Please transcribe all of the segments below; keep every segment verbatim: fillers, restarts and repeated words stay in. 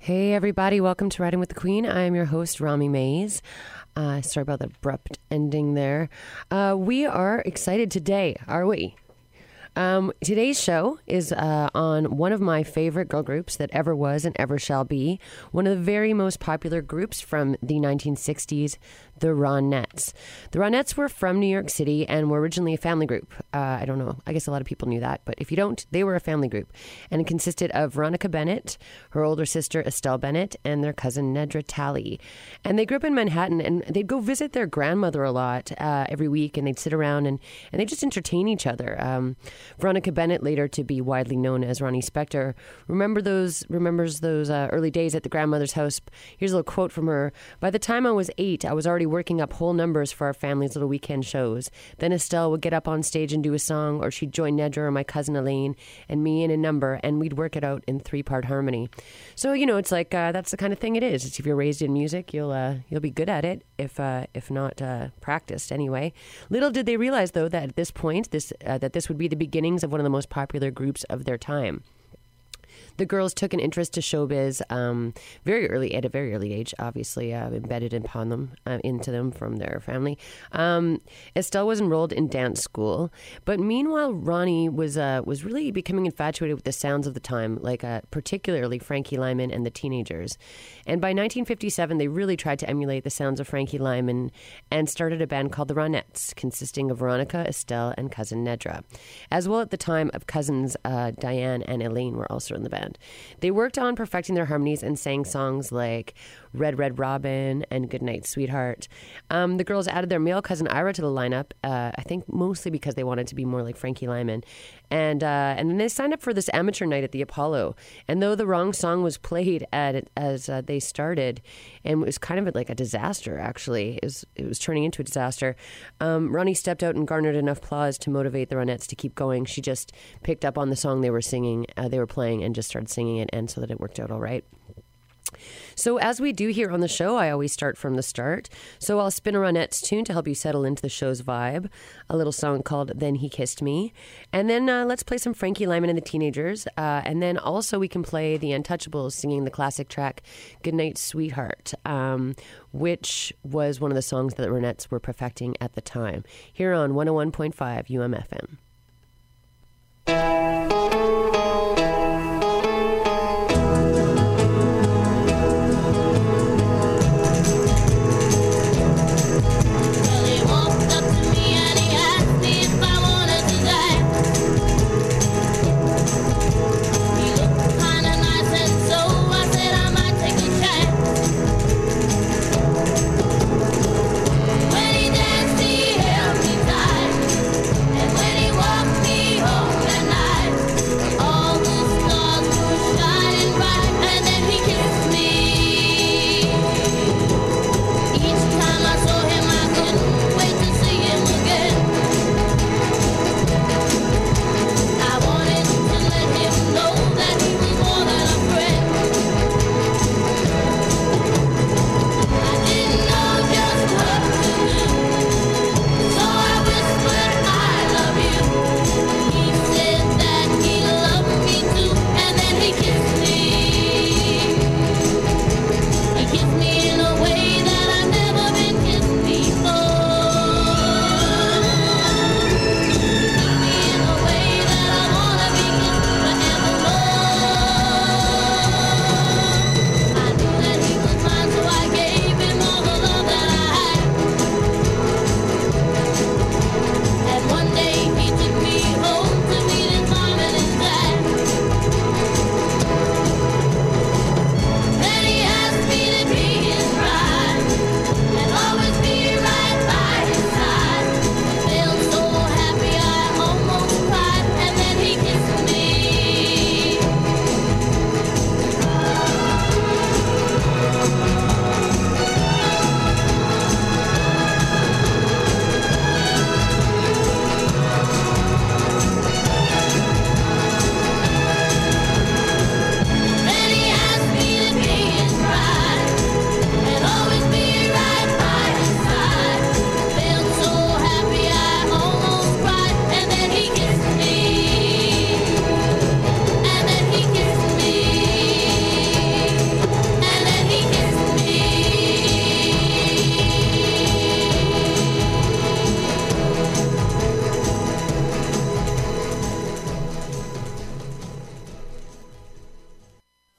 Hey everybody, welcome to Riding with the Queen. I am your host, Rami Mays. Uh, sorry about the abrupt ending there. Uh, we are excited today, are we? Um, today's show is uh, on one of my favorite girl groups that ever was and ever shall be. One of the very most popular groups from the nineteen sixties, the Ronettes. The Ronettes were from New York City and were originally a family group. Uh, I don't know. I guess a lot of people knew that. But if you don't, they were a family group. And it consisted of Veronica Bennett, her older sister Estelle Bennett, and their cousin Nedra Talley. And they grew up in Manhattan, and they'd go visit their grandmother a lot uh, every week, and they'd sit around and, and they'd just entertain each other. Um, Veronica Bennett, later to be widely known as Ronnie Spector, remember those remembers those uh, early days at the grandmother's house. Here's a little quote from her. "By the time I was eight, I was already working up whole numbers for our family's little weekend shows. Then Estelle would get up on stage and do a song, or she'd join Nedra or my cousin Elaine and me in a number, and we'd work it out in three-part harmony." So, you know, it's like uh, that's the kind of thing it is. It's if you're raised in music, you'll uh, you'll be good at it, if uh, if not uh, practiced anyway. Little did they realize, though, that at this point, this uh, that this would be the beginnings of one of the most popular groups of their time. The girls took an interest to showbiz um, very early, at a very early age, obviously uh, embedded upon them, uh, into them from their family. Um, Estelle was enrolled in dance school, but meanwhile, Ronnie was uh, was really becoming infatuated with the sounds of the time, like uh, particularly Frankie Lyman and the Teenagers. And by nineteen fifty-seven, they really tried to emulate the sounds of Frankie Lyman and started a band called the Ronettes, consisting of Veronica, Estelle, and cousin Nedra. As well, at the time, of cousins uh, Diane and Elaine were also in the band. They worked on perfecting their harmonies and sang songs like Red Red Robin and Goodnight Sweetheart. Um, the girls added their male cousin Ira to the lineup, uh, I think mostly because they wanted to be more like Frankie Lyman. And uh, and then they signed up for this amateur night at the Apollo. And though the wrong song was played at as uh, they started, and it was kind of like a disaster, actually. It was, it was turning into a disaster. Um, Ronnie stepped out and garnered enough applause to motivate the Ronettes to keep going. She just picked up on the song they were singing, uh, they were playing, and just started singing it, and so that it worked out all right. So as we do here on the show, I always start from the start. So I'll spin a Ronettes tune to help you settle into the show's vibe, a little song called Then He Kissed Me. And then uh, let's play some Frankie Lyman and the Teenagers. Uh, and then also we can play the Untouchables singing the classic track Goodnight Sweetheart, um, which was one of the songs that the Ronettes were perfecting at the time. Here on one oh one point five U M F M. When he walked me home that night,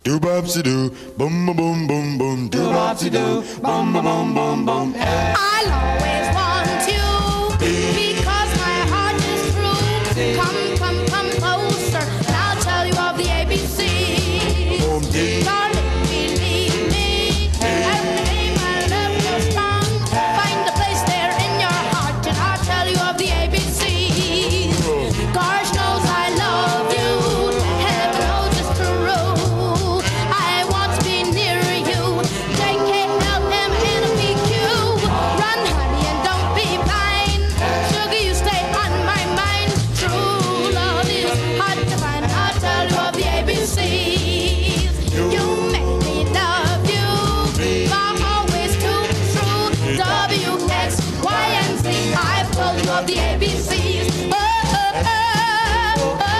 Do bopsy do, boom boom boom boom boom. Do bopsy do, boom boom boom boom boom. I'll always want you because my heart is true. Come, come, come closer, and I'll tell you of the A B C. Boom dee. Darling, believe me, every day my love goes strong. Find a place there in your heart, and I'll tell you of the A B C. Gosh knows I love you, heaven knows it's true. I want to be near you, J K L M N P Q. Run, honey, and don't be blind. Sugar, you stay on my mind. True love is hard to find. I'll tell you of the A B Cs. You make me love you. I'm always too true. W, X, Y, and Z. I've told you of the A B Cs. Oh, oh, oh, oh,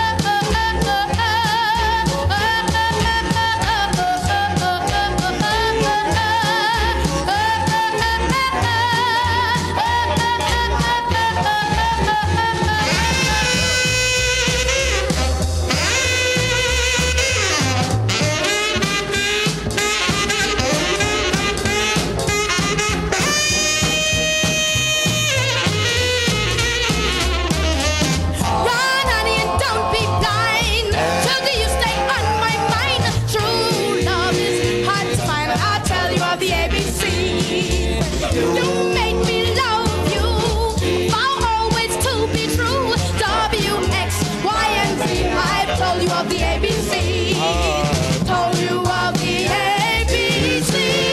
Run, honey, and don't be blind. Sugar, you stay on my mind. True love is hard to find. I'll tell you of the A B C. You make me love you. Vow always to be true. W, X, Y, and Z. I've told you of the A B C. Told you of the A B C.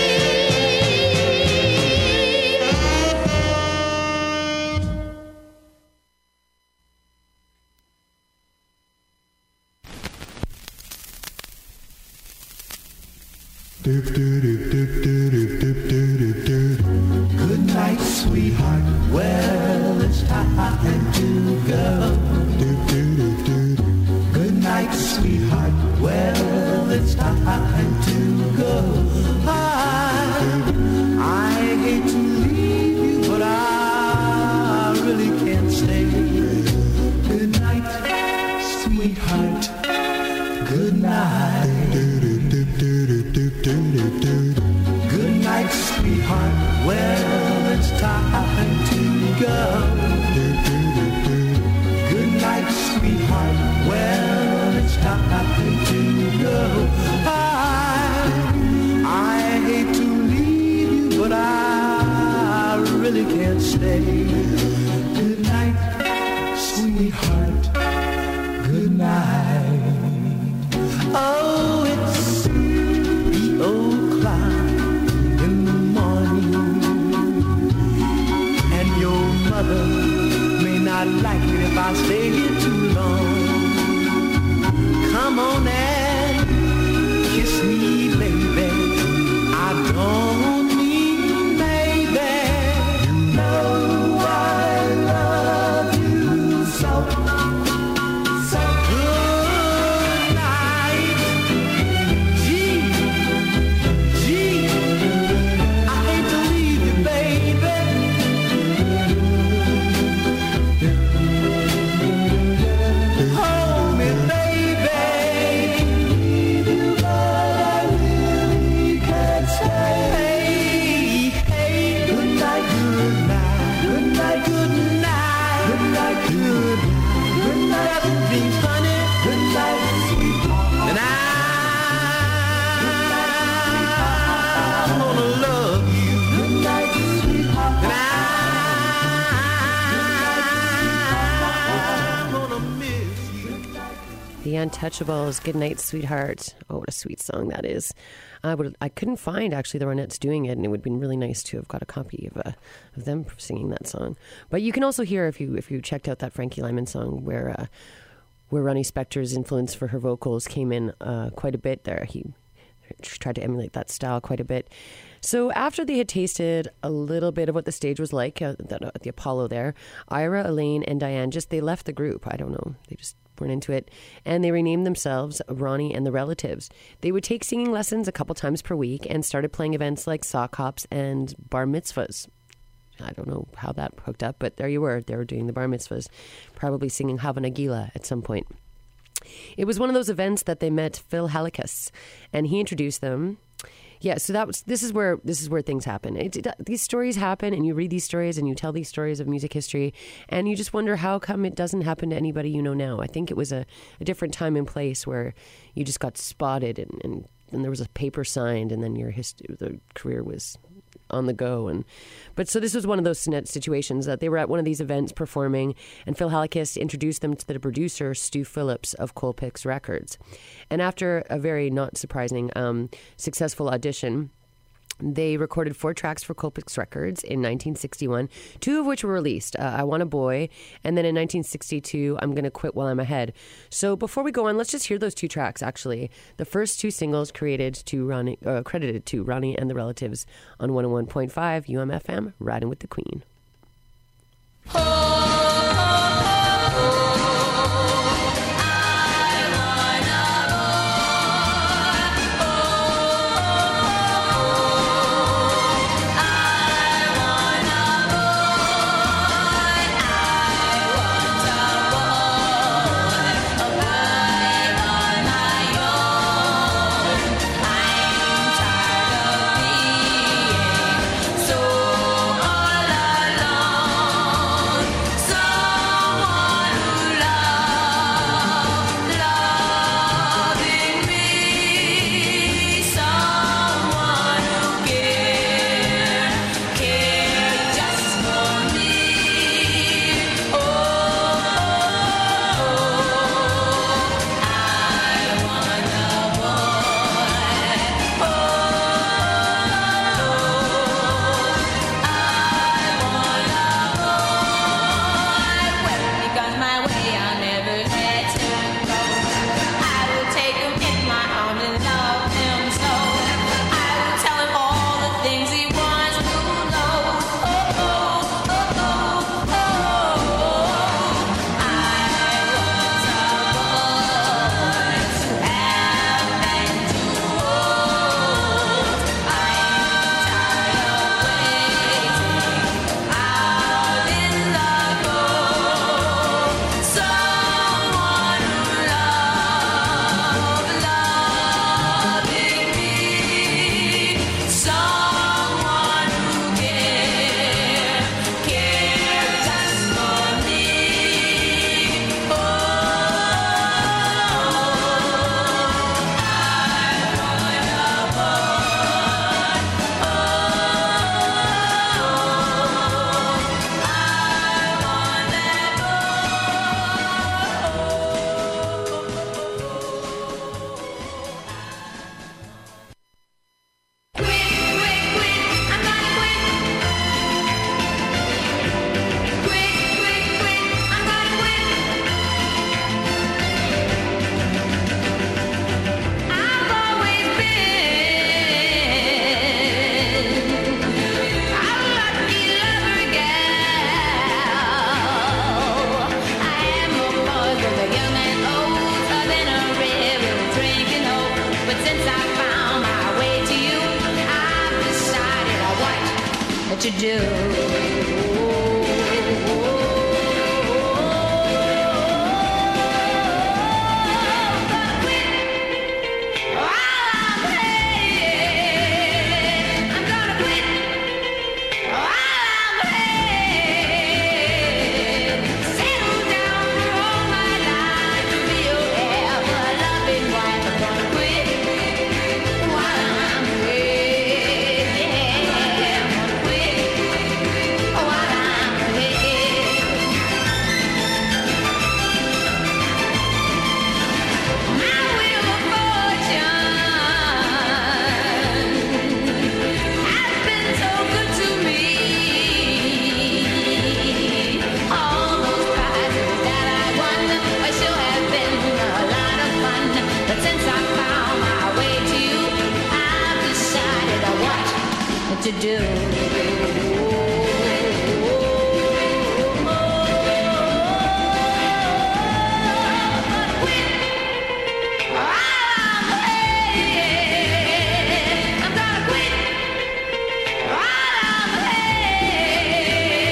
Doop doop doop doop doop doop doop doop. Good night, sweetheart. Well, it's time to go. Doop doop doop doop. Good night, sweetheart. Well, it's time to go. I, I hate to leave you, but I really can't stay. Good night, sweetheart. Good night. Doop doop doop doop doop doop. Good night, sweetheart. Well, it's time to go. Doop doop doop. Good night, sweetheart. Well, it's time to go. I, I hate to leave you, but I really can't stay. Good night, sweetheart. Good night. Oh, it's the old clock in the morning, and your mother may not like it if I stay here too long. Come on and kiss me, baby. I don't mean maybe. You know I love you so. So good night. Gee, gee, I hate to leave you, baby. Hold me, baby. But I really can't stay. Hey, hey, good night, good night, good night, good night, good night, good night, good night, good dreams, honey, good night, sweetheart. And I'm gonna love you, good night, sweetheart. And I'm gonna miss you. The Untouchables, Good Night, Sweetheart. Oh, what a sweet song that is. I would, I couldn't find actually the Ronettes doing it, and it would have been really nice to have got a copy of uh, of them singing that song. But you can also hear, if you if you checked out that Frankie Lyman song, where uh, where Ronnie Spector's influence for her vocals came in uh, quite a bit there. He tried to emulate that style quite a bit. So after they had tasted a little bit of what the stage was like uh, at the, the Apollo there, Ira, Elaine, and Diane just, they left the group. I don't know. They just weren't into it. And they renamed themselves Ronnie and the Relatives. They would take singing lessons a couple times per week and started playing events like sock hops and bar mitzvahs. I don't know how that hooked up, but there you were. They were doing the bar mitzvahs, probably singing Hava Nagila at some point. it was one of those events that they met Phil Halikas, and he introduced them. Yeah, so that was. This is where this is where things happen. It, it, these stories happen, and you read these stories, and you tell these stories of music history, and you just wonder how come it doesn't happen to anybody you know now. I think it was a, a different time and place where you just got spotted, and, and, and there was a paper signed, and then your history, the career was on the go. And but so this was one of those situations that they were at one of these events performing, and Phil Halikas introduced them to the producer Stu Phillips of Colpix Records. And after a very not surprising um, successful audition, they recorded four tracks for Colpix Records in nineteen sixty-one, two of which were released, uh, I Want a Boy, and then in nineteen sixty-two, I'm Gonna Quit While I'm Ahead. So before we go on, let's just hear those two tracks, actually. The first two singles created to Ronnie, uh, credited to Ronnie and the Relatives on one oh one point five U M F M, Riding with the Queen. To do. To do.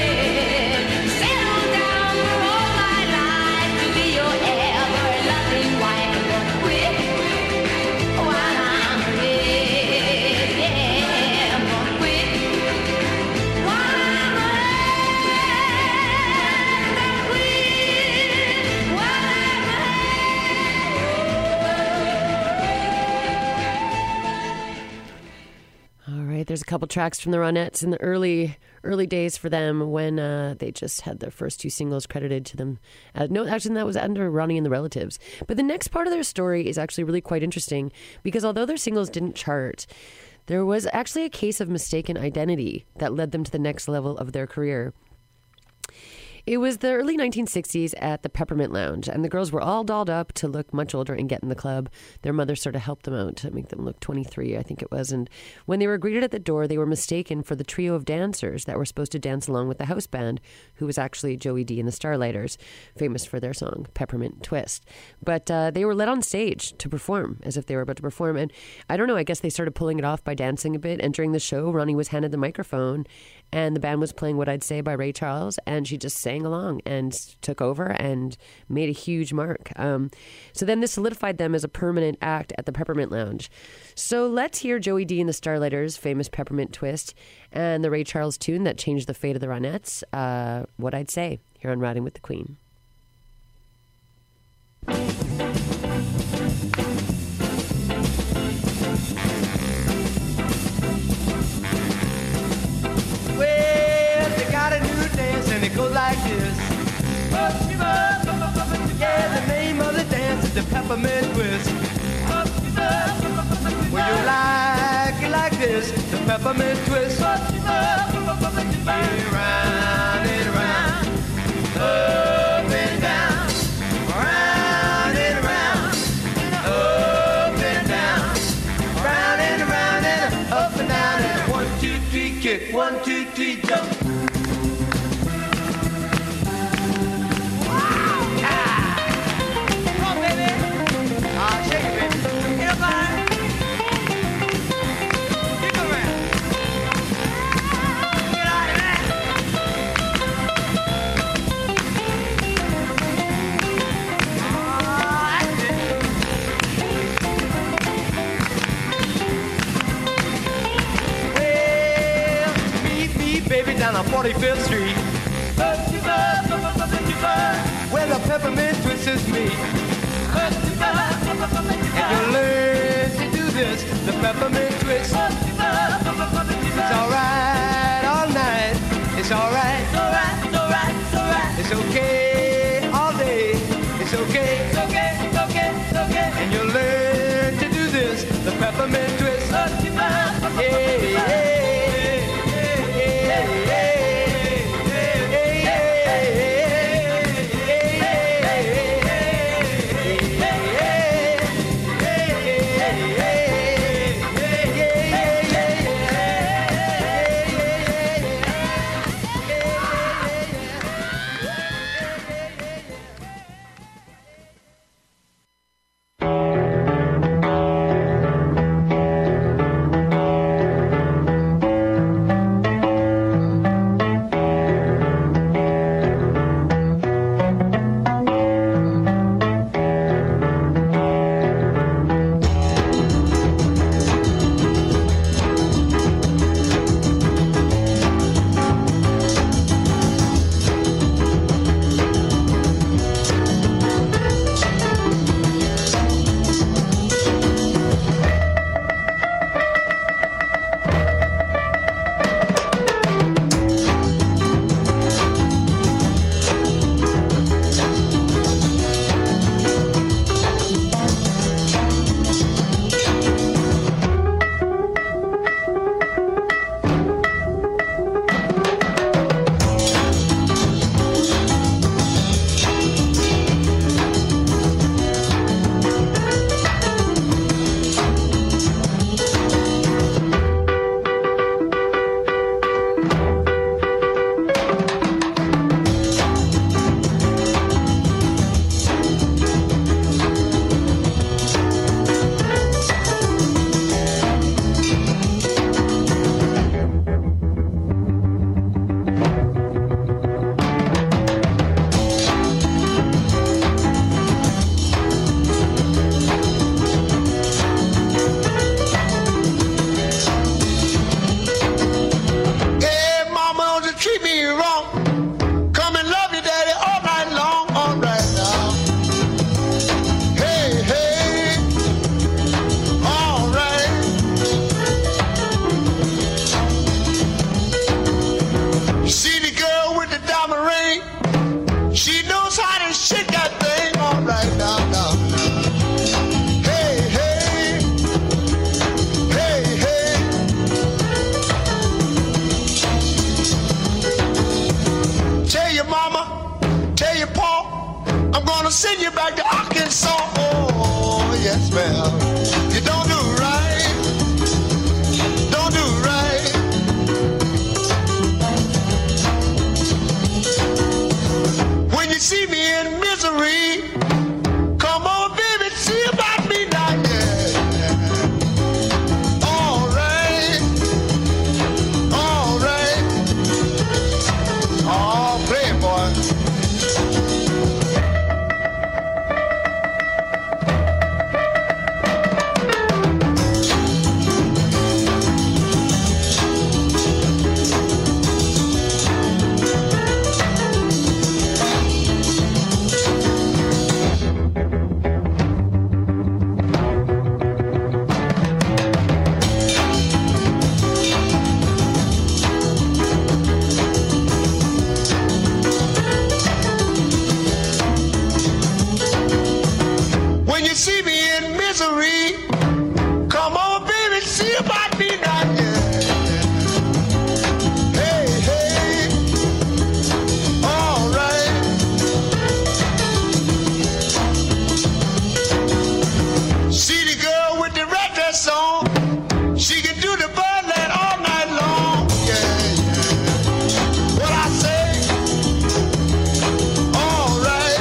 Loving there's a couple tracks from the Ronettes in the early early days for them when uh, they just had their first two singles credited to them. Uh, no, actually, that was under Ronnie and the Relatives. But the next part of their story is actually really quite interesting because although their singles didn't chart, there was actually a case of mistaken identity that led them to the next level of their career. It was the early nineteen sixties at the Peppermint Lounge, and the girls were all dolled up to look much older and get in the club. Their mother sort of helped them out to make them look twenty-three, I think it was. And when they were greeted at the door, they were mistaken for the trio of dancers that were supposed to dance along with the house band, who was actually Joey D and the Starlighters, famous for their song Peppermint Twist. But uh, they were led on stage to perform, as if they were about to perform. And I don't know, I guess they started pulling it off by dancing a bit. And during the show, Ronnie was handed the microphone, and the band was playing What I'd Say by Ray Charles, and she just sang along and took over and made a huge mark. Um, so then this solidified them as a permanent act at the Peppermint Lounge. So let's hear Joey D and the Starlighters' famous Peppermint Twist and the Ray Charles tune that changed the fate of the Ronettes, uh, What I'd Say, here on Riding with the Queen. Well, they got a new dance and it goes like this. Yeah, the name of the dance is the Peppermint Twist. Well, you like it like this, the Peppermint Twist. Yeah, round and round, up and down, round and round, up and down, round and round and up and down, and one, two, three, kick, one, two, three, jump. Down on forty-fifth Street, where the Peppermint Twist is me. And you learn to do this, the Peppermint Twist. It's alright all night, it's alright, it's alright, it's alright, it's alright. It's okay all day, it's okay, it's okay, it's okay, it's okay. And you learn to do this, the Peppermint Twist. Yeah, yeah. about me now, yeah. Hey, hey, all right. See the girl with the red dress on. She can do the birdland all night long. Yeah, yeah. What I say? All right.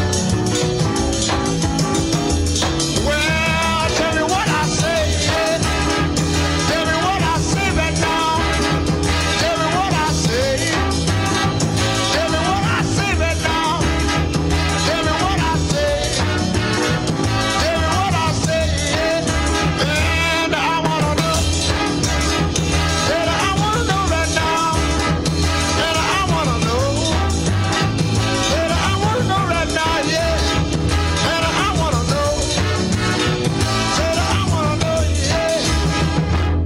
Well, tell me what I say. Yeah. Tell me what I say right now. Tell me what I say. Tell me what I say right now. Tell me what I say. Tell me what I say. Yeah. And I wanna know. And I wanna know right now. And I wanna know. And I wanna know right now, yeah. And I wanna know. And I wanna know, yeah.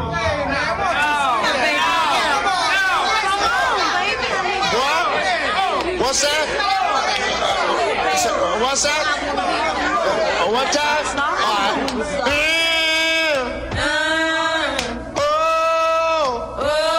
What? What's that? So- What's that? Uh, What time? All right. Mm. Oh.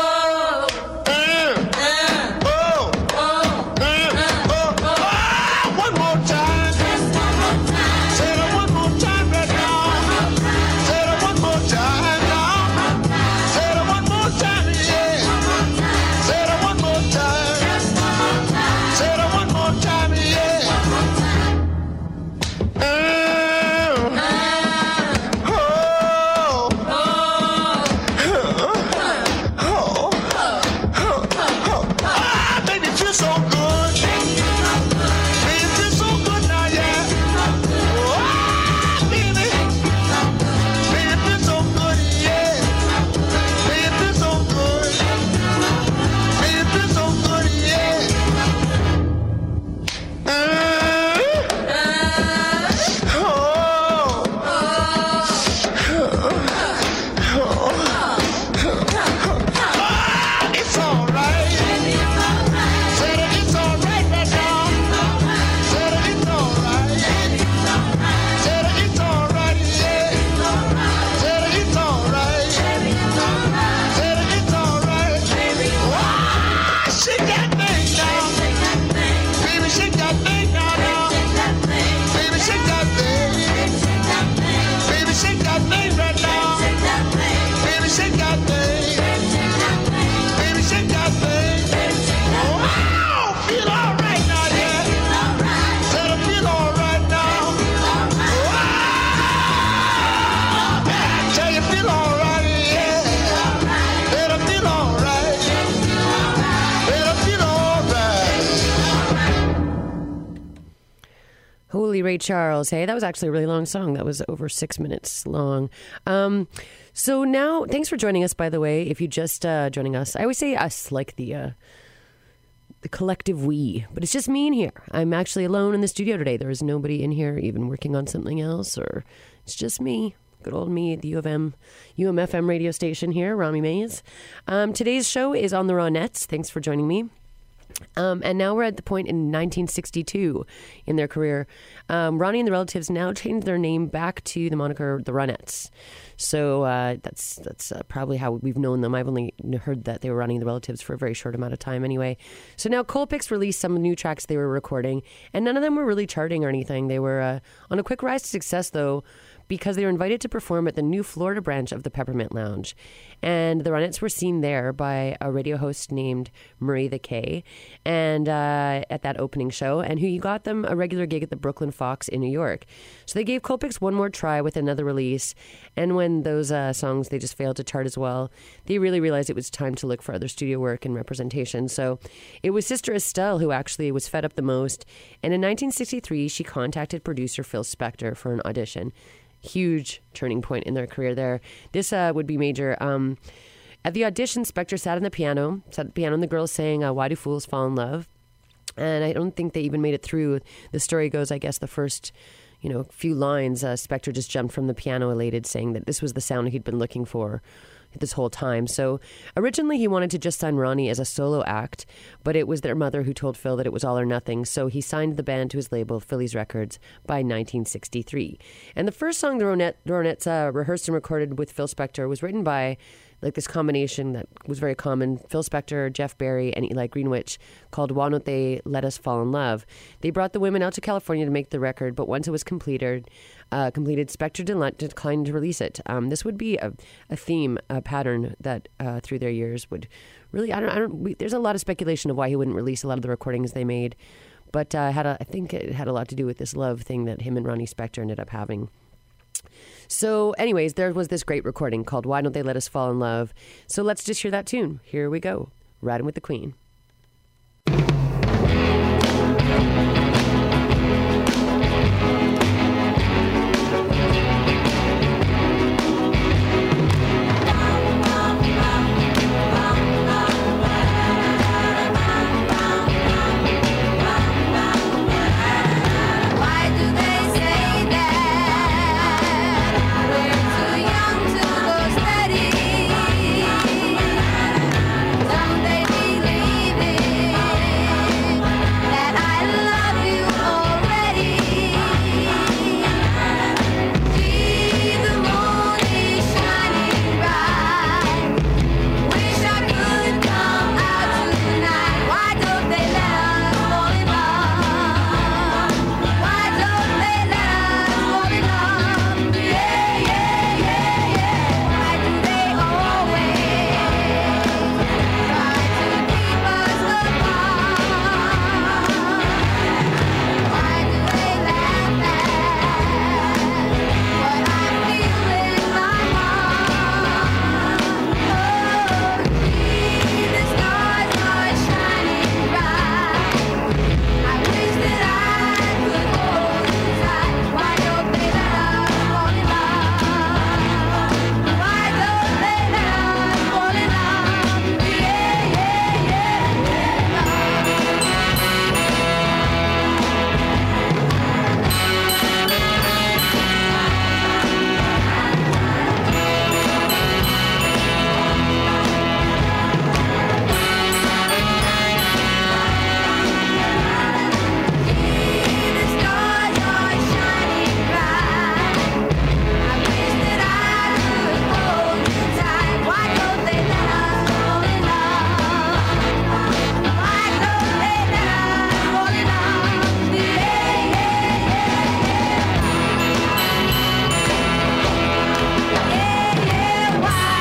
Mm. Oh. Mm. Oh. Ah, one more time. Say it one more time right now. Say it one more time now. Say it one more time, yeah. Say it one more time. Say it one more time, yeah. Mm. Oh. Oh. Ah, baby, it feels so good. Baby, it feels so good now, yeah. Ah, baby. Baby, it feels so good, yeah. Baby, it feels so good. Baby, it feels so good, yeah. Mm. Oh. Ah, it's all right. Said it, it's all right right now. Said it, it's all right. Said it, it's all right, yeah. Said it, it's all right. Said it, it's all right. Ah, shake that thing now. Baby, shake that thing now, now. Baby, shake that thing. Baby, shake that thing right now. Baby, shake that thing. Baby, shake that thing. Wow, feel all right now, yeah. Said I feel all right now. Wow, tell you feel all right, yeah. Said I feel all right. Said I feel all right. Holy Ray Charles. Hey, that was actually a really long song. That was over six minutes long. Um, so now, thanks for joining us, by the way. If you just uh, joining us, I always say us like the uh, the collective we, but it's just me in here. I'm actually alone in the studio today. There is nobody in here even working on something else, or it's just me. Good old me at the U of M, U M F M radio station here, Rami Mays. Um, today's show is on the Ronettes. Thanks for joining me. Um, and now we're at the point in nineteen sixty-two in their career. Um, Ronnie and the Relatives now changed their name back to the moniker The Ronettes. So uh, that's that's uh, probably how we've known them. I've only heard that they were running the Relatives for a very short amount of time anyway. So now Colpix released some new tracks they were recording, and none of them were really charting or anything. They were uh, on a quick rise to success, though, because they were invited to perform at the new Florida branch of the Peppermint Lounge. And the Ronettes were seen there by a radio host named Marie the K and uh, at that opening show, and who got them a regular gig at the Brooklyn Fox in New York. So they gave Colpix one more try with another release, and when those uh, songs, they just failed to chart as well, they really realized it was time to look for other studio work and representation. So it was Sister Estelle who actually was fed up the most, and in nineteen sixty-three, she contacted producer Phil Spector for an audition. Huge turning point in their career there. This uh, would be major. Um, at the audition, Spector sat on the piano, sat at the piano, and the girls sang uh, Why Do Fools Fall in Love? And I don't think they even made it through. The story goes, I guess, the first you know, few lines, uh, Spector just jumped from the piano elated, saying that this was the sound he'd been looking for. this whole time. So originally he wanted to just sign Ronnie as a solo act, but it was their mother who told Phil that it was all or nothing. So he signed the band to his label, Phillies Records, by nineteen sixty-three. And the first song the, Ronette, the Ronettes uh, rehearsed and recorded with Phil Spector was written by like this combination that was very common, Phil Spector, Jeff Barry, and Eli Greenwich, called Why Don't They Let Us Fall in Love. They brought the women out to California to make the record, but once it was completed, uh, completed Spector declined to release it. Um, this would be a, a theme, a pattern that uh, through their years would really, I don't, I don't, we, there's a lot of speculation of why he wouldn't release a lot of the recordings they made, but uh, had a, I think it had a lot to do with this love thing that him and Ronnie Spector ended up having. So anyways, there was this great recording called Why Don't They Let Us Fall in Love. So let's just hear that tune. Here we go. Riding with the Queen. Why do they say that we're too young to go steady? Don't they believe it, that I love you already? See, the moon is shining bright. Wish I could come out tonight. Why don't they let us fall in love? Why don't they let us fall in love? Yeah, yeah, yeah, yeah. Why do they always try to keep us apart? Why do they laugh at what I feel in my heart? Oh, see, the stars are shining bright. I wish that I could hold you tight. Why don't they let us fall in love? Why don't they let us fall in love? Yeah, yeah, yeah, the stars are shining bright. I wish that I could hold you tight. Why don't they let us fall in love? Why don't they let us fall in love? Yeah, yeah, yeah, yeah, why?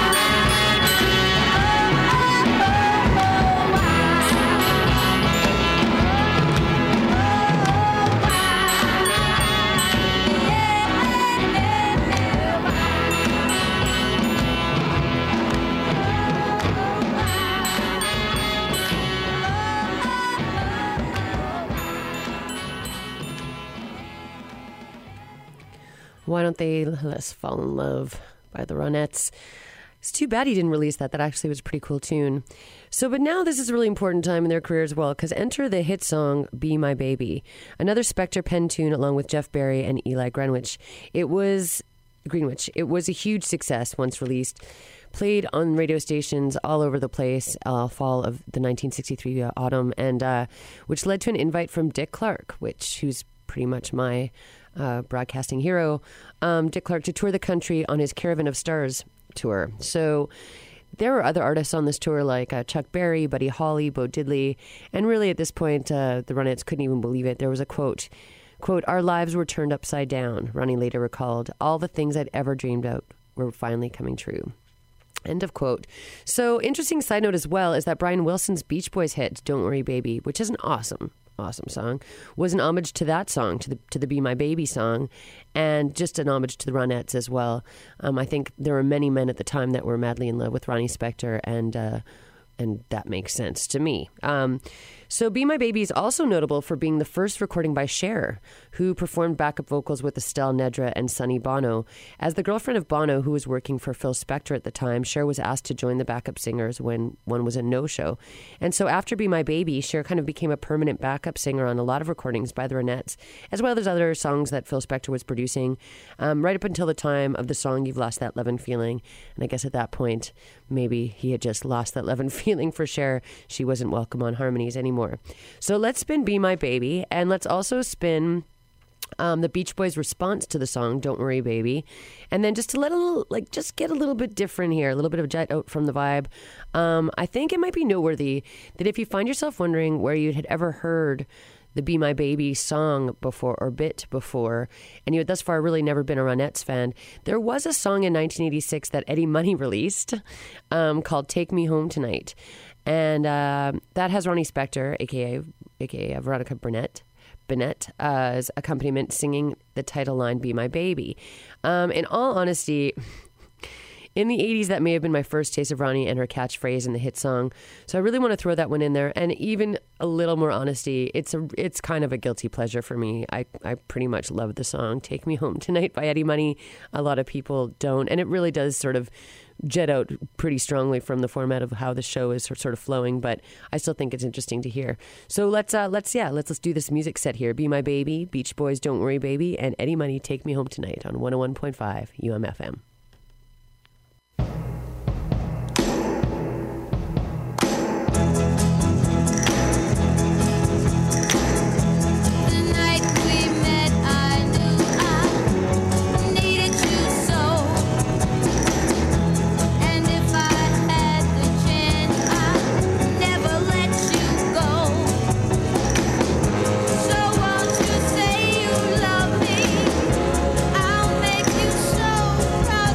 Why Don't They Let Us Fall in Love by the Ronettes. It's too bad he didn't release that. That actually was a pretty cool tune. So, but now this is a really important time in their career as well, because enter the hit song, Be My Baby, another Spector pen tune along with Jeff Barry and Eli Greenwich. It was, Greenwich. It was a huge success once released. Played on radio stations all over the place, uh, fall of the nineteen sixty-three uh, autumn, and uh, which led to an invite from Dick Clark, which who's pretty much my uh, broadcasting hero, um, Dick Clark, to tour the country on his Caravan of Stars tour. So there were other artists on this tour like uh, Chuck Berry, Buddy Holly, Bo Diddley, and really at this point, uh, the Ronettes couldn't even believe it. There was a quote, quote, "Our lives were turned upside down," Ronnie later recalled. "All the things I'd ever dreamed of were finally coming true." End of quote. So interesting side note as well is that Brian Wilson's Beach Boys hit Don't Worry Baby, which is an awesome, awesome song, was an homage to that song, to the to the Be My Baby song, and just an homage to the Ronettes as well. Um, I think there were many men at the time that were madly in love with Ronnie Spector, and uh, and that makes sense to me. Um, So Be My Baby is also notable for being the first recording by Cher, who performed backup vocals with Estelle Nedra and Sonny Bono. As the girlfriend of Bono, who was working for Phil Spector at the time, Cher was asked to join the backup singers when one was a no-show. And so after Be My Baby, Cher kind of became a permanent backup singer on a lot of recordings by the Ronettes, as well as other songs that Phil Spector was producing, um, right up until the time of the song You've Lost That Lovin' Feeling. And I guess at that point, maybe he had just lost that lovin' feeling for Cher. She wasn't welcome on Harmonies anymore. So let's spin Be My Baby, and let's also spin um, the Beach Boys' response to the song Don't Worry Baby. And then just to let a little, like, just get a little bit different here, a little bit of jet out from the vibe. Um, I think it might be noteworthy that if you find yourself wondering where you had ever heard the Be My Baby song before or bit before, and you had thus far really never been a Ronettes fan, there was a song in nineteen eighty-six that Eddie Money released um, called Take Me Home Tonight. And uh, that has Ronnie Spector, a k a. a k a. Veronica Burnett, Bennett, uh, as accompaniment singing the title line, Be My Baby. Um, in all honesty, in the eighties, that may have been my first taste of Ronnie and her catchphrase in the hit song. So I really want to throw that one in there. And even a little more honesty, it's a it's kind of a guilty pleasure for me. I, I pretty much love the song Take Me Home Tonight by Eddie Money. A lot of people don't. And it really does sort of jet out pretty strongly from the format of how the show is sort of flowing, but I still think it's interesting to hear. So let's uh, let's yeah let's let's do this music set here. Be My Baby, Beach Boys, Don't Worry Baby, and Eddie Money, Take Me Home Tonight on one oh one point five U M F M. I'll make you so proud.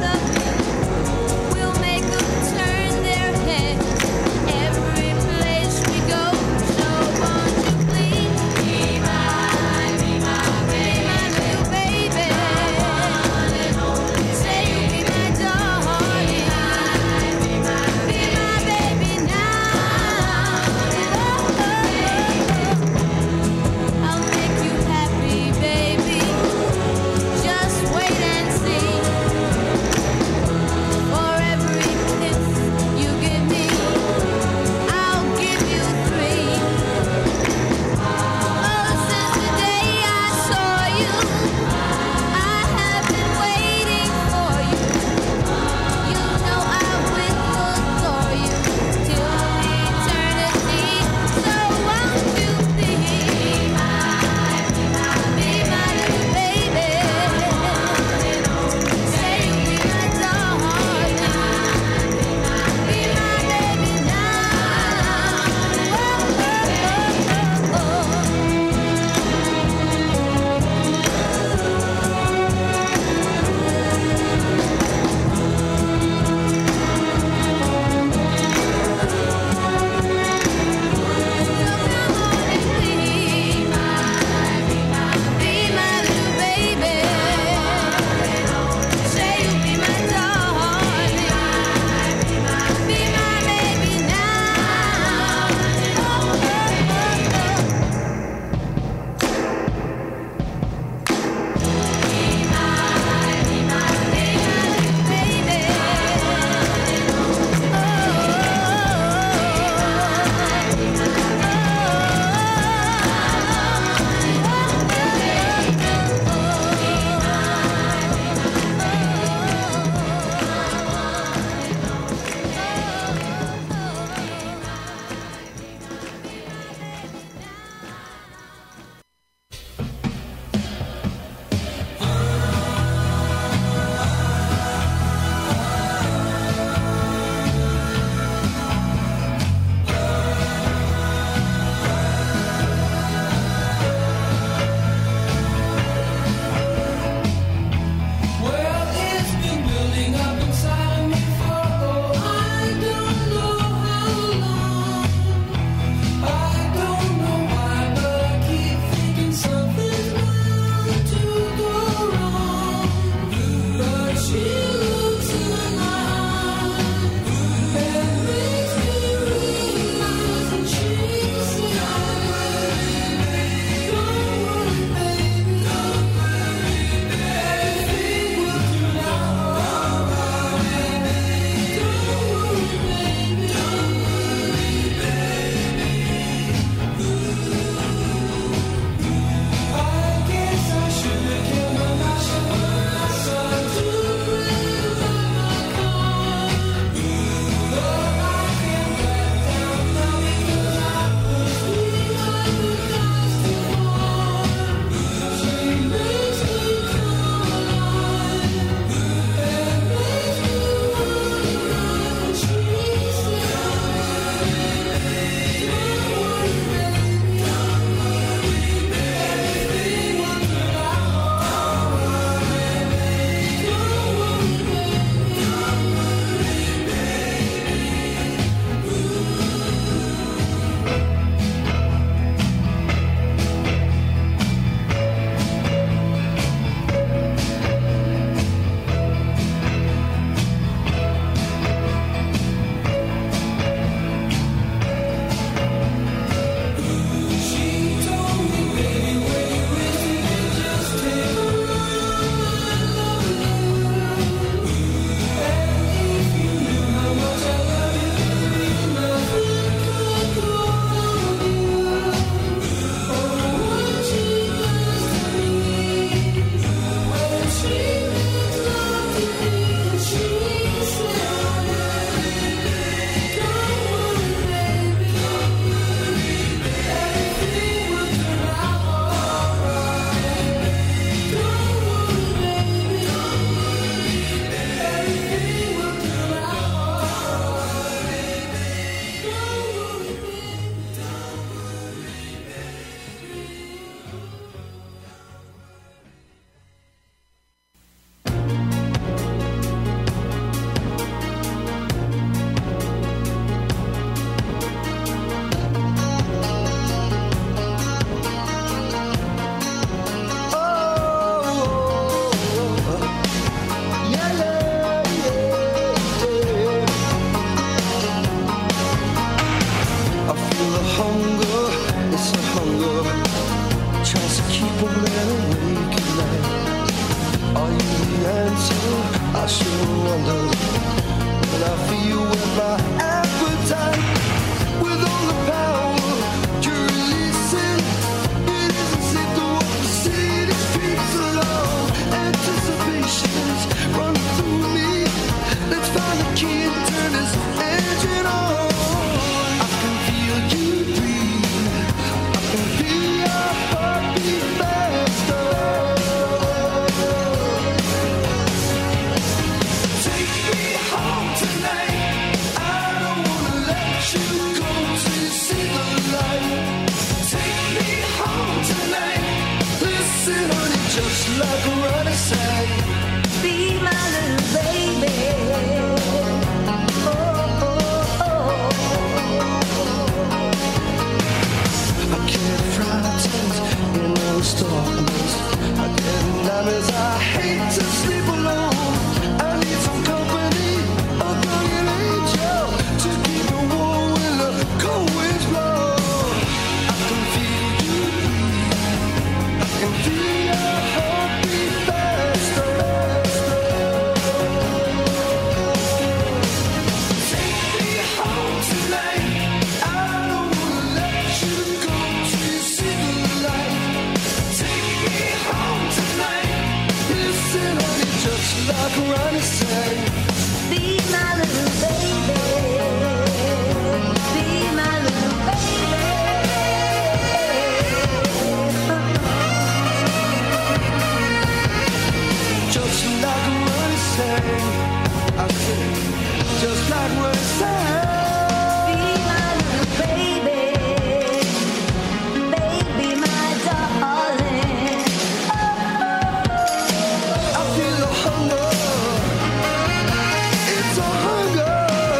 like Ronnie sang. Be my little baby. Oh, oh, oh. I can't frightened in those darkness. I get nightmares. I hate to sleep alone. I need some company. A guardian angel to keep me warm when the cold winds blow. I can feel you breathe. I can feel your heartbeat faster. Take me home tonight. I don't wanna let you go till you see the light. Take me home tonight. Listen, honey, just like Ronnie sang. Be my little baby. Be my little baby. Just like Ronnie sang. I said, just like Ronnie sang. Be my little baby. Baby, my darling. I feel the hunger. It's a hunger.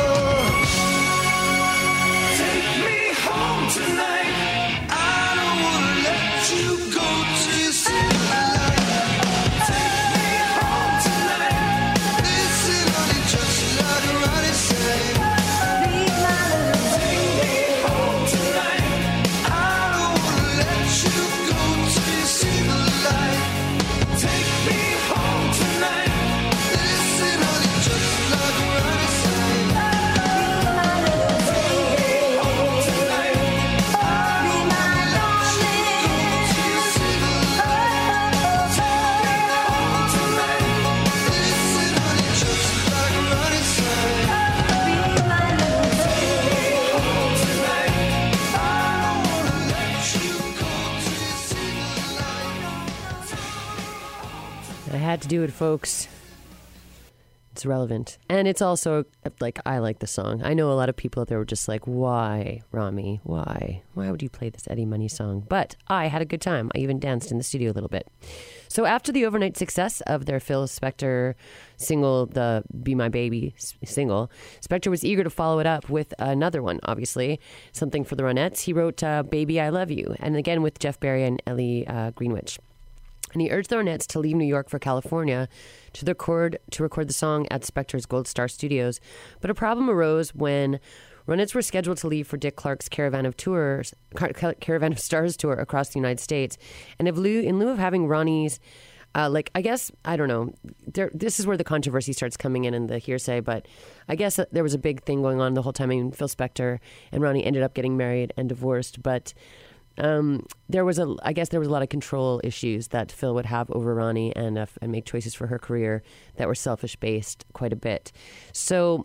Take me home tonight. I don't wanna let you go till you see the light. Take me home tonight. Listen, honey, just like Ronnie sang. Be my little baby. Take me home tonight. I don't wanna let you go till you see the light. Take me home tonight. Listen, honey, just like Ronnie sang. Be my little baby. Home tonight. Be my darling. Till you see the light. Take me home tonight. Listen, honey, just like Ronnie sang. Be my little baby. Home tonight. I don't wanna let you go till you see the light. I had to do it, folks. It's relevant. And it's also, like, I like the song. I know a lot of people out there were just like, why, Rami? Why? Why would you play this Eddie Money song? But I had a good time. I even danced in the studio a little bit. So after the overnight success of their Phil Spector single, the Be My Baby s- single, Spector was eager to follow it up with another one, obviously, something for the Ronettes. He wrote uh, Baby, I Love You, and again with Jeff Berry and Ellie uh, Greenwich. And he urged the Ronettes to leave New York for California to record to record the song at Spector's Gold Star Studios. But a problem arose when Ronettes were scheduled to leave for Dick Clark's Caravan of Tours, Car- Car- Caravan of Stars tour across the United States. And if lieu, in lieu of having Ronnie's, uh, like, I guess, I don't know, there, this is where the controversy starts coming in and the hearsay, but I guess that there was a big thing going on the whole time. I mean, Phil Spector and Ronnie ended up getting married and divorced, but Um, there was a, I guess there was a lot of control issues that Phil would have over Ronnie and uh, and make choices for her career that were selfish based quite a bit. So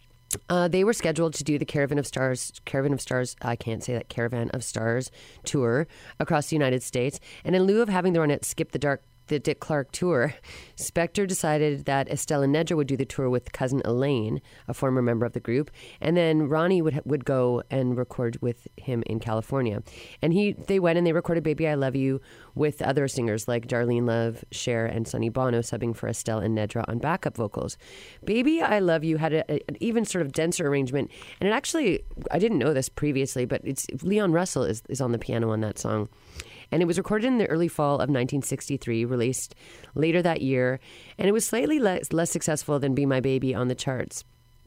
uh, they were scheduled to do the Caravan of Stars, Caravan of Stars, I can't say that, Caravan of Stars tour across the United States. And in lieu of having the Ronettes skip the dark the Dick Clark tour, Spector decided that Estelle and Nedra would do the tour with cousin Elaine, a former member of the group, and then Ronnie would would go and record with him in California. And he they went and they recorded Baby I Love You with other singers like Darlene Love, Cher, and Sonny Bono subbing for Estelle and Nedra on backup vocals. Baby I Love You had a, a, an even sort of denser arrangement, and it actually, I didn't know this previously, but it's Leon Russell is, is on the piano on that song. And it was recorded in the early fall of nineteen sixty-three, released later that year, and it was slightly less, less successful than Be My Baby on the charts.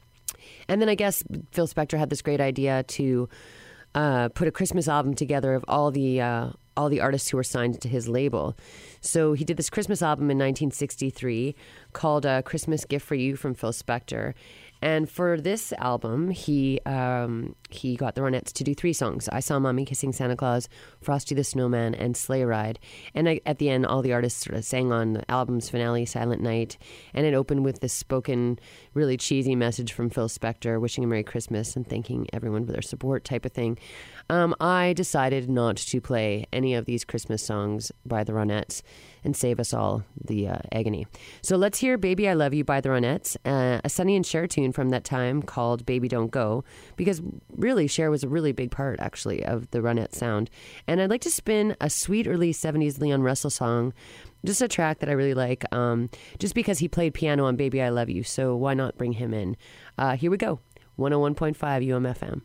And then I guess Phil Spector had this great idea to uh, put a Christmas album together of all the uh, all the artists who were signed to his label. So he did this Christmas album in nineteen sixty-three called uh, Christmas Gift for You from Phil Spector. And for this album, he um, he got the Ronettes to do three songs: I Saw Mommy Kissing Santa Claus, Frosty the Snowman, and Sleigh Ride. And I, at the end, all the artists sort of sang on the album's finale, Silent Night. And it opened with this spoken, really cheesy message from Phil Spector, wishing a Merry Christmas and thanking everyone for their support type of thing. Um, I decided not to play any of these Christmas songs by the Ronettes and save us all the uh, agony. So let's hear Baby I Love You by the Ronettes, uh, a Sonny and Cher tune from that time called Baby Don't Go, because really Cher was a really big part, actually, of the Ronettes sound. And I'd like to spin a sweet early seventies Leon Russell song just a track that I really like. Um, just because he played piano on "Baby I Love You," so why not bring him in? Uh, here we go. one oh one point five U M F M.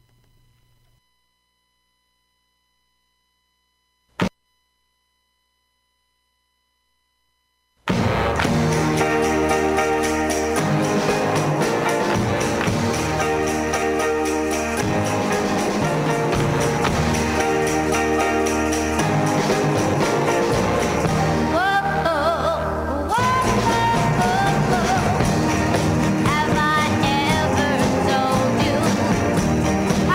Have I ever told you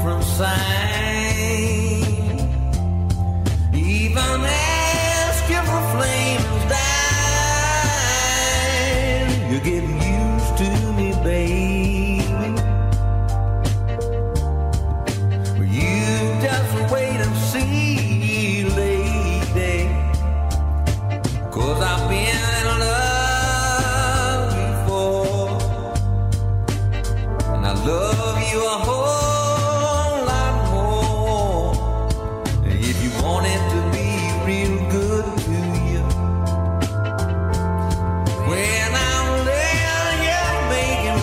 different sign. Even ask if the flames die. You're getting used to me, baby. You just wait and see, lady. 'Cause I've been in love before, and I love you a whole lot more. If you want it to be real good to you, when I'm there, you're making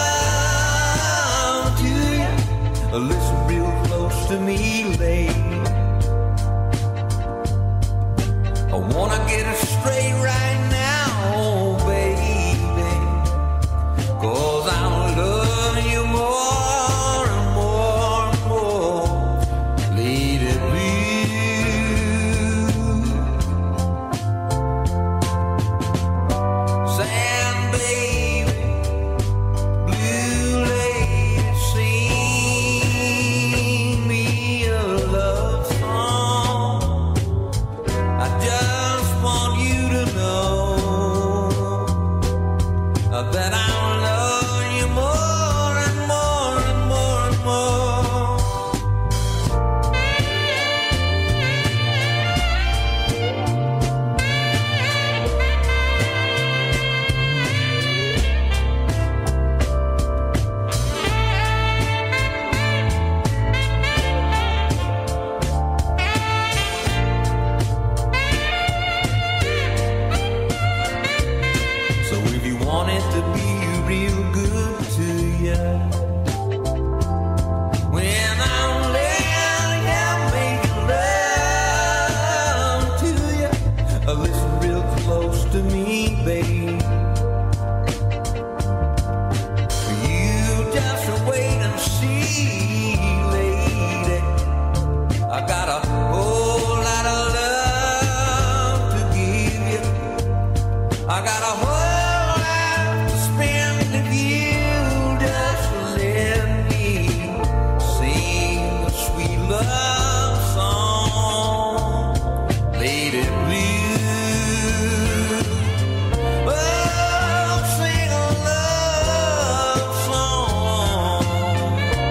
love to you. Listen real close to me, lady. I wanna get it straight right now, baby. 'Cause I love you more and more and more. Lady blue. Sand baby, blue lady, sing me a love song. I just want you to know uh, that I love you more and more and more and more. So if you want it to be real good to you, when I'm laying here making love to you, uh, listen real close to me, babe. You just wait and see, lady. I got a whole lot of love to give you. I got a whole lot to spend if you just let me sing a sweet love song, Lady Blue. Oh, sing a love song,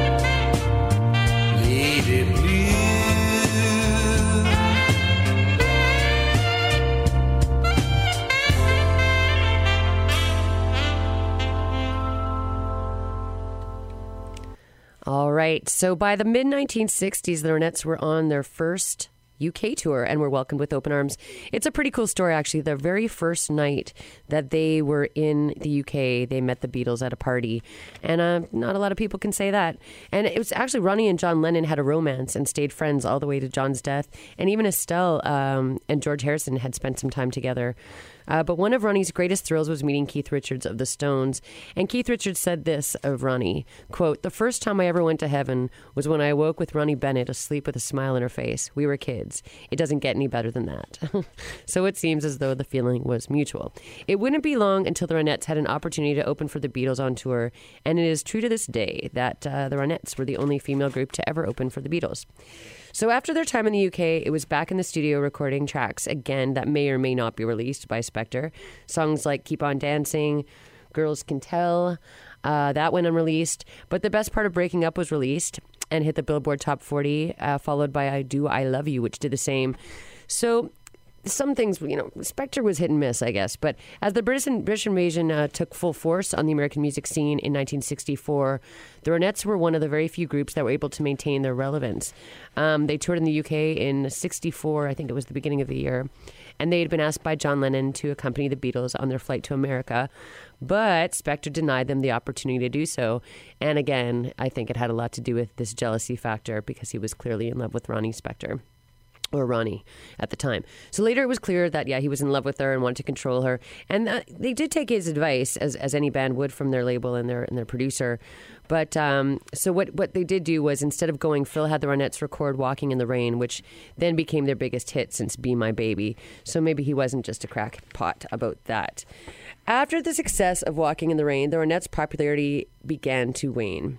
Lady Blue. All right. So by the mid nineteen sixties, the Ronettes were on their first U K tour and were welcomed with open arms. It's a pretty cool story, actually. The very first night that they were in the U K, they met the Beatles at a party. And uh, not a lot of people can say that. And it was actually Ronnie and John Lennon had a romance and stayed friends all the way to John's death. And even Estelle um, and George Harrison had spent some time together. Uh, but one of Ronnie's greatest thrills was meeting Keith Richards of the Stones. And Keith Richards said this of Ronnie, quote, "The first time I ever went to heaven was when I awoke with Ronnie Bennett asleep with a smile on her face. We were kids. It doesn't get any better than that." So it seems as though the feeling was mutual. It wouldn't be long until the Ronettes had an opportunity to open for the Beatles on tour. And it is true to this day that uh, the Ronettes were the only female group to ever open for the Beatles. So after their time in the U K, it was back in the studio recording tracks, again, that may or may not be released by Spector. Songs like Keep On Dancing, Girls Can Tell, uh, that went unreleased. But the best part of Breaking Up was released and hit the Billboard Top forty, uh, followed by I Do, I Love You, which did the same. So some things, you know, Spector was hit and miss, I guess. But as the British, British invasion uh, took full force on the American music scene in nineteen sixty-four, the Ronettes were one of the very few groups that were able to maintain their relevance. Um, they toured in the U K in sixty-four, I think it was the beginning of the year. And they had been asked by John Lennon to accompany the Beatles on their flight to America. But Spector denied them the opportunity to do so. And again, I think it had a lot to do with this jealousy factor because he was clearly in love with Ronnie Spector. Or Ronnie at the time. So later it was clear that, yeah, he was in love with her and wanted to control her. And uh, they did take his advice, as as any band would, from their label and their and their producer. But um, so what, what they did do was, instead of going, Phil had the Ronettes record Walking in the Rain, which then became their biggest hit since Be My Baby. So maybe he wasn't just a crackpot about that. After the success of Walking in the Rain, the Ronettes' popularity began to wane.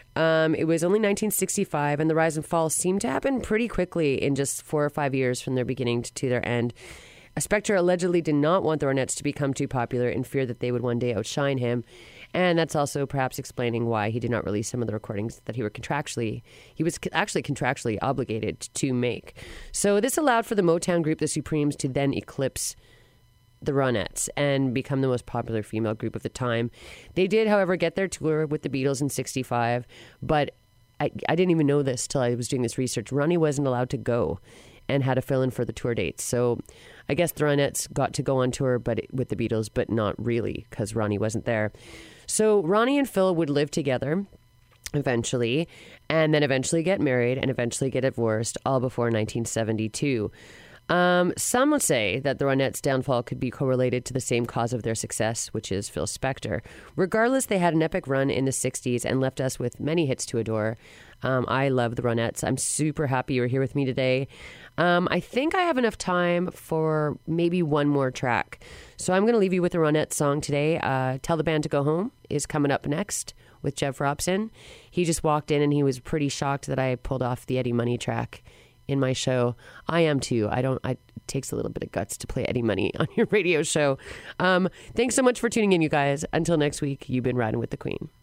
Um, it was only nineteen sixty-five, and the rise and fall seemed to happen pretty quickly in just four or five years from their beginning to, to their end. Spector allegedly did not want the Ronettes to become too popular in fear that they would one day outshine him. And that's also perhaps explaining why he did not release some of the recordings that he were contractually, he was actually contractually obligated to make. So this allowed for the Motown group, the Supremes, to then eclipse the Ronettes and become the most popular female group of the time. They did, however, get their tour with the Beatles in sixty-five, but I, I didn't even know this till I was doing this research. Ronnie wasn't allowed to go and had to fill in for the tour dates. So I guess the Ronettes got to go on tour but with the Beatles, but not really because Ronnie wasn't there. So Ronnie and Phil would live together eventually, and then eventually get married and eventually get divorced, all before nineteen seventy-two. Um, some would say that the Ronettes' downfall could be correlated to the same cause of their success, which is Phil Spector. Regardless, they had an epic run in the sixties and left us with many hits to adore. Um, I love the Ronettes. I'm super happy you're here with me today. Um, I think I have enough time for maybe one more track. So I'm going to leave you with the Ronettes song today. Uh, Tell the Band to Go Home is coming up next with Jeff Robson. He just walked in and he was pretty shocked that I pulled off the Eddie Money track in my show. I am too. I don't, I, it takes a little bit of guts to play Eddie Money on your radio show. Um, thanks so much for tuning in, you guys. Until next week, you've been riding with the Queen.